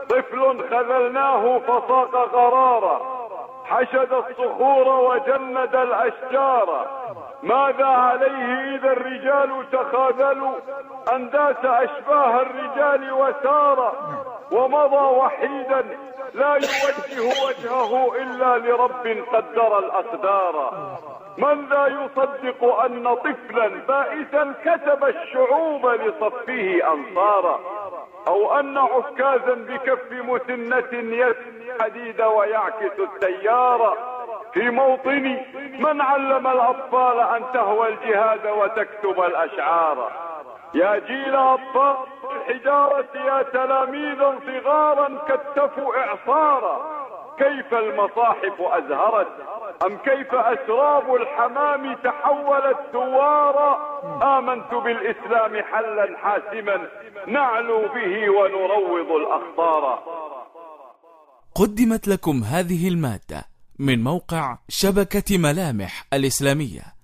طفل خذلناه فصاق غرارا، حشد الصخور وجند الأشجار. ماذا عليه إذا الرجال تخاذلوا؟ أن داس أشباه الرجال وسار، ومضى وحيدا لا يوجه وجهه إلا لرب قدر الأقدار. من ذا يصدق أن طفلا بائسا كسب الشعوب لصفه أنصارا، أو أن عكازا بكف مسنة يسري الحديد ويعكس السيارة. في موطن من علم الأطفال أن تهوى الجهاد وتكتب الأشعار. يا جيل أطفال الحجارة، يا تلاميذا صغارا كتفوا إعصارا. كيف المصاحف أزهرت، أم كيف أسراب الحمام تحولت ثوارا. آمنت بالإسلام حلا حاسما نعلو به ونروض الأخطار. قدمت لكم هذه المادة من موقع شبكة ملامح الإسلامية.